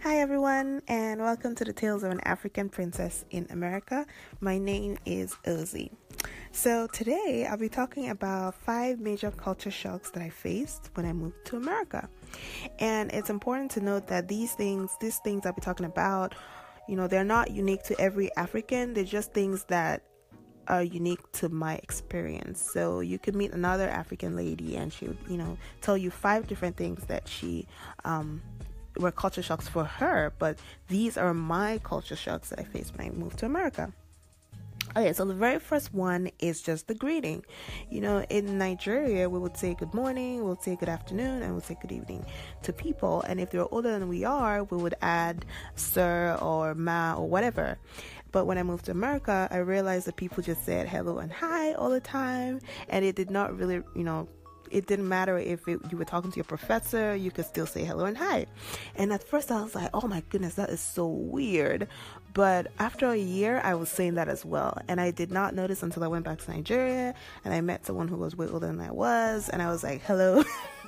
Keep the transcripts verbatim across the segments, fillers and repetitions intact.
Hi everyone, and welcome to the Tales of an African Princess in America. My name is Ozzy. So today I'll be talking about five major culture shocks that I faced when I moved to America. And it's important to note that these things, these things I'll be talking about, you know, they're not unique to every African. They're just things that are unique to my experience. So you could meet another African lady and she would, you know, tell you five different things that she um were culture shocks for her, but these are my culture shocks that I faced when I moved to America. Okay, so the very first one is just the greeting. You know, in Nigeria, we would say good morning, we'll say good afternoon, and we'll say good evening to people. And if they're older than we are, we would add sir or ma or whatever. But when I moved to America, I realized that people just said hello and hi all the time, and it did not really, you know, it didn't matter if it, you were talking to your professor, you could still say hello and hi. And at first I was like, oh my goodness, that is so weird. But after a year, I was saying that as well. And I did not notice until I went back to Nigeria and I met someone who was way older than I was. And I was like, hello.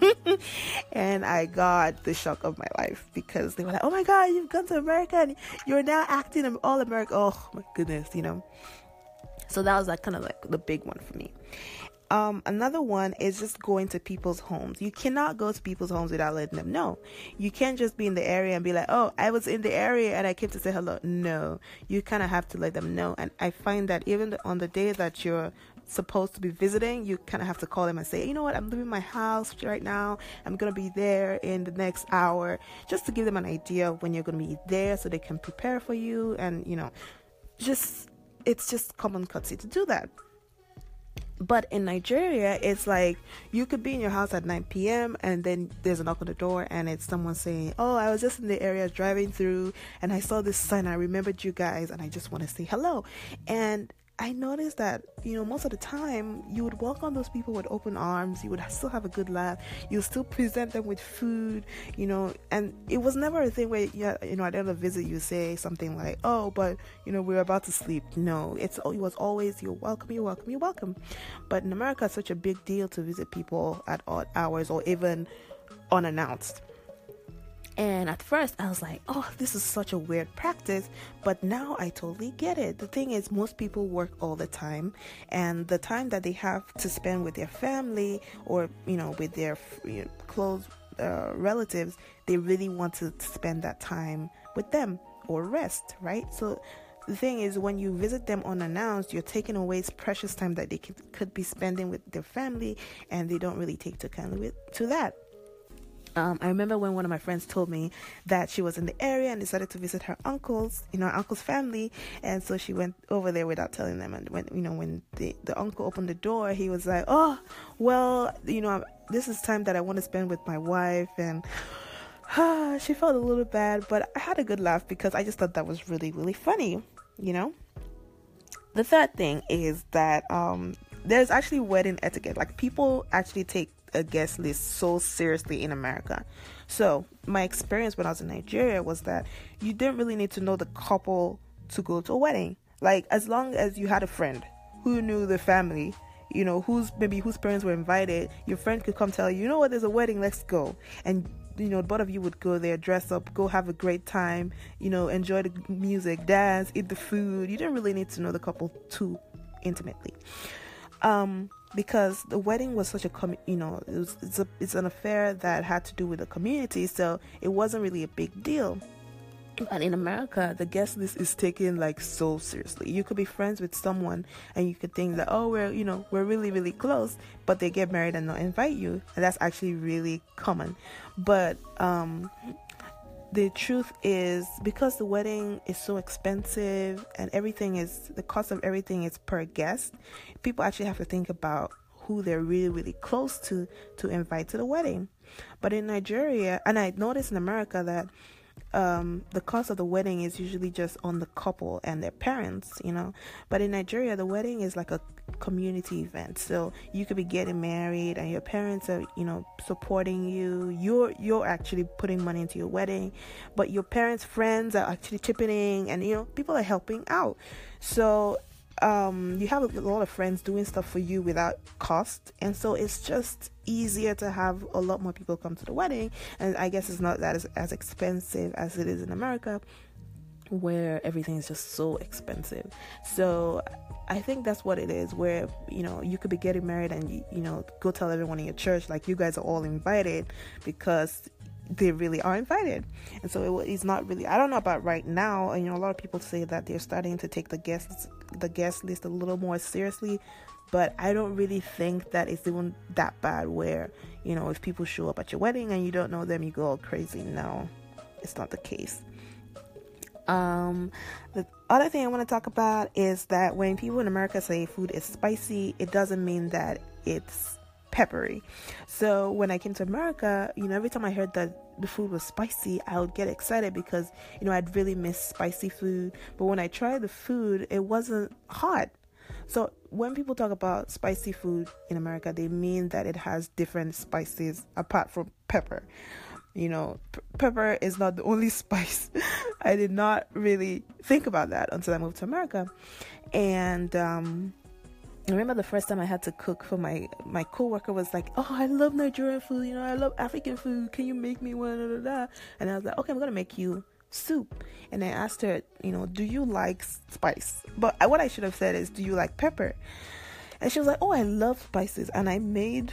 And I got the shock of my life because they were like, oh my God, you've gone to America and you're now acting all America. Oh my goodness, you know. So that was like kind of like the big one for me. Um, another one is just going to people's homes. You cannot go to people's homes without letting them know. You can't just be in the area and be like, oh, I was in the area and I came to say hello. No, you kind of have to let them know. And I find that even on the day that you're supposed to be visiting, you kind of have to call them and say, you know what, I'm leaving my house right now. I'm going to be there in the next hour, just to give them an idea of when you're going to be there so they can prepare for you. And, you know, just, it's just common courtesy to do that. But in Nigeria, it's like you could be in your house at nine p.m. and then there's a knock on the door and it's someone saying, oh, I was just in the area driving through and I saw this sign. I remembered you guys and I just want to say hello. And I noticed that, you know, most of the time you would welcome those people with open arms. You would still have a good laugh. You would still present them with food, you know, and it was never a thing where, you know, at the end of the visit, you say something like, oh, but, you know, we're about to sleep. No, it's it was always, you're welcome, you're welcome, you're welcome. But in America, it's such a big deal to visit people at odd hours or even unannounced. And at first I was like, oh, this is such a weird practice. But now I totally get it. The thing is, most people work all the time. And the time that they have to spend with their family or, you know, with their you know, close uh, relatives, they really want to spend that time with them or rest, right? So the thing is, when you visit them unannounced, you're taking away precious time that they could, could be spending with their family. And they don't really take too kindly with, to that. Um, I remember when one of my friends told me that she was in the area and decided to visit her uncles, you know, her uncle's family. And so she went over there without telling them. And when, you know, when the, the uncle opened the door, he was like, oh, well, you know, this is time that I want to spend with my wife. And uh, she felt a little bad, but I had a good laugh because I just thought that was really, really funny, you know. The third thing is that um, there's actually wedding etiquette. Like, people actually take a guest list so seriously in America. So my experience when I was in Nigeria was that you didn't really need to know the couple to go to a wedding. Like, as long as you had a friend who knew the family, you know, who's maybe whose parents were invited, your friend could come tell you, you know what, there's a wedding, let's go. And you know, both of you would go there, dress up, go have a great time, you know, enjoy the music, dance, eat the food. You didn't really need to know the couple too intimately. Um, because the wedding was such a, com- you know, it was, it's, a, it's an affair that had to do with the community, so it wasn't really a big deal. But in America, the guest list is taken like so seriously. You could be friends with someone and you could think that, oh, we're, you know, we're really, really close, but they get married and not invite you. And that's actually really common. But, um, the truth is, because the wedding is so expensive and everything is, the cost of everything is per guest, people actually have to think about who they're really, really close to to invite to the wedding. But in Nigeria, and I noticed in America that um, the cost of the wedding is usually just on the couple and their parents, you know. But in Nigeria, the wedding is like a community event. So you could be getting married and your parents are, you know, supporting you. You're you're actually putting money into your wedding, but your parents' friends are actually chipping in, and you know, people are helping out. So um you have a lot of friends doing stuff for you without cost, and so it's just easier to have a lot more people come to the wedding. And I guess it's not that as, as expensive as it is in America, where everything is just so expensive. So I think that's what it is, where, you know, you could be getting married and you, you know, go tell everyone in your church like you guys are all invited, because they really are invited. And so it, it's not really, I don't know about right now, you know, a lot of people say that they're starting to take the guests the guest list a little more seriously, but I don't really think that it's even that bad where, you know, if people show up at your wedding and you don't know them, you go all crazy. No, it's not the case. Um, the other thing I want to talk about is that when people in America say food is spicy, it doesn't mean that it's peppery. So when I came to America, you know, every time I heard that the food was spicy, I would get excited because, you know, I'd really miss spicy food. But when I tried the food, it wasn't hot. So when people talk about spicy food in America, they mean that it has different spices apart from pepper. You know, p- pepper is not the only spice. I did not really think about that until I moved to America. And um, I remember the first time I had to cook for my, my coworker was like, oh, I love Nigerian food. You know, I love African food. Can you make me one? Da, da, da. And I was like, okay, I'm going to make you soup. And I asked her, you know, do you like spice? But what I should have said is, do you like pepper? And she was like, oh, I love spices. And I made,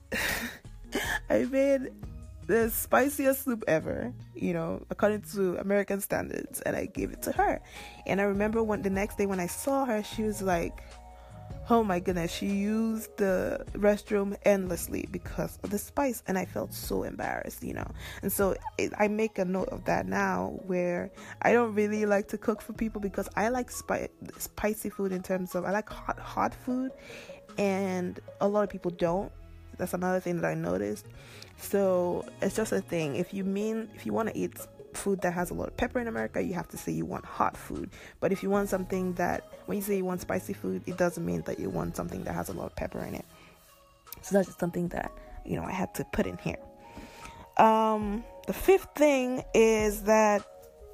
I made the spiciest soup ever, you know, according to American standards, and I gave it to her. And I remember when the next day when I saw her, she was like, oh my goodness, she used the restroom endlessly because of the spice, and I felt so embarrassed, you know. And so it, I make a note of that now, where I don't really like to cook for people because I like spi- spicy food in terms of, I like hot hot food, and a lot of people don't. That's another thing that I noticed. So it's just a thing. If you mean, if you want to eat food that has a lot of pepper in America, you have to say you want hot food. But if you want something that, when you say you want spicy food, it doesn't mean that you want something that has a lot of pepper in it. So that's just something that, you know, I had to put in here. Um, the fifth thing is that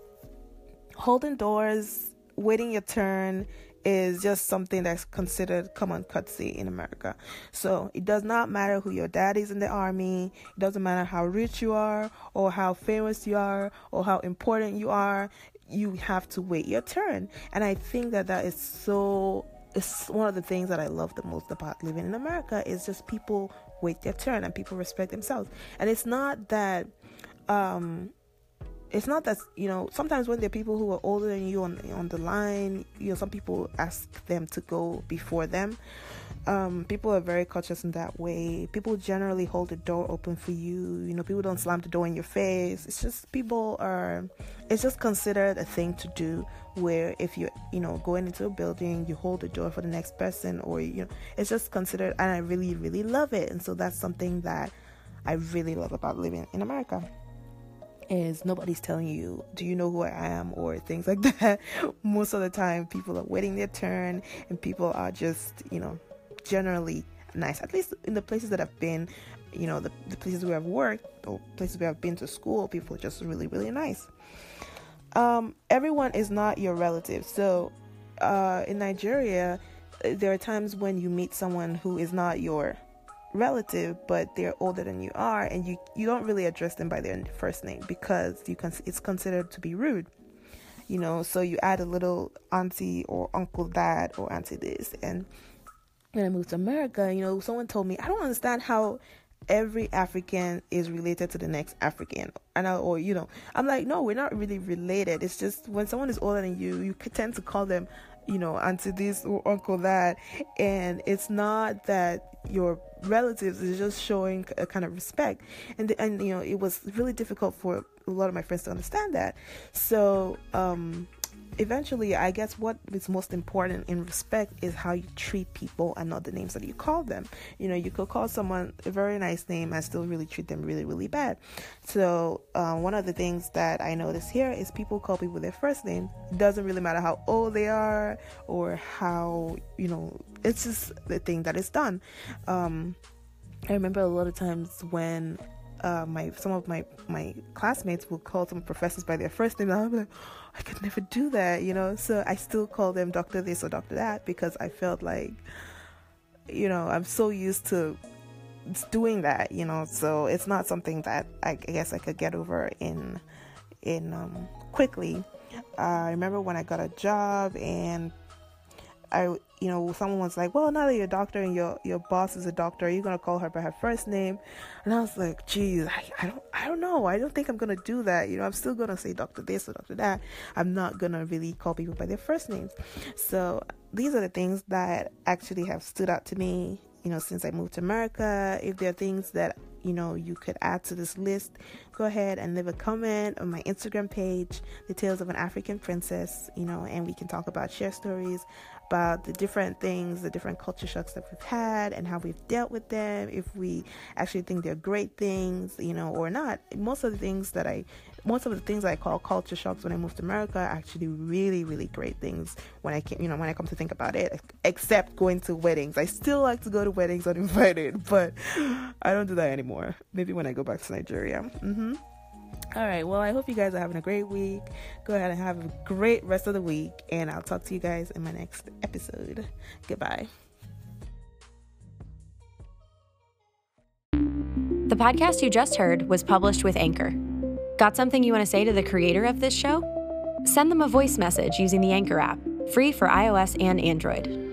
holding doors, waiting your turn, is just something that's considered common courtesy in America. So it does not matter who your dad is in the army. It doesn't matter how rich you are or how famous you are or how important you are. You have to wait your turn. And I think that that is so, it's one of the things that I love the most about living in America, is just people wait their turn and people respect themselves. And it's not that, um, It's not that, you know, sometimes when there are people who are older than you on on the line, you know, some people ask them to go before them. Um, people are very cautious in that way. People generally hold the door open for you. You know, people don't slam the door in your face. It's just people are, it's just considered a thing to do, where if you, you know, going into a building, you hold the door for the next person, or, you know, it's just considered, and I really, really love it. And so that's something that I really love about living in America. Is nobody's telling you, do you know who I am, or things like that. Most of the time people are waiting their turn, and people are just, you know, generally nice. At least in the places that I've been, you know, the, the places where I've worked or places where I've been to school, people are just really, really nice. Um, everyone is not your relative. So uh, in Nigeria, there are times when you meet someone who is not your relative, but they're older than you are, and you you don't really address them by their first name, because you can, it's considered to be rude, you know. So you add a little auntie or uncle dad or auntie this. And when I moved to America, you know, someone told me, I don't understand how every African is related to the next African, and I, or you know, I'm like, no, we're not really related. It's just when someone is older than you, you tend to call them, you know, auntie this or uncle that, and it's not that your relatives, is just showing a kind of respect. And and you know, it was really difficult for a lot of my friends to understand that. So um eventually, I guess what is most important in respect is how you treat people and not the names that you call them. You know, you could call someone a very nice name and still really treat them really, really bad. So uh, one of the things that I notice here is people call people their first name. It doesn't really matter how old they are or how, you know, it's just the thing that is done. Um, I remember a lot of times when uh, my some of my my classmates will call some professors by their first name, and I'll be like, I could never do that, you know. So I still call them Doctor This or Doctor That, because I felt like, you know, I'm so used to doing that, you know. So it's not something that I, I guess I could get over in in um, quickly. Uh, I remember when I got a job, and I, you know, someone was like, well, now that you're a doctor and your your boss is a doctor, are you gonna call her by her first name? And I was like, geez, I, I don't I don't know. I don't think I'm gonna do that. You know, I'm still gonna say Doctor This or Doctor That. I'm not gonna really call people by their first names. So these are the things that actually have stood out to me, you know, since I moved to America. If there are things that, you know, you could add to this list, go ahead and leave a comment on my Instagram page, The Tales of an African Princess, you know, and we can talk about, share stories about the different things, the different culture shocks that we've had and how we've dealt with them, if we actually think they're great things, you know, or not. Most of the things that I, most of the things I call culture shocks when I moved to America are actually really, really great things when I came, you know, when I come to think about it, except going to weddings. I still like to go to weddings uninvited, but I don't do that anymore. Maybe when I go back to Nigeria. Mm-hmm. All right. Well, I hope you guys are having a great week. Go ahead and have a great rest of the week, and I'll talk to you guys in my next episode. Goodbye. The podcast you just heard was published with Anchor. Got something you want to say to the creator of this show? Send them a voice message using the Anchor app, free for iOS and Android.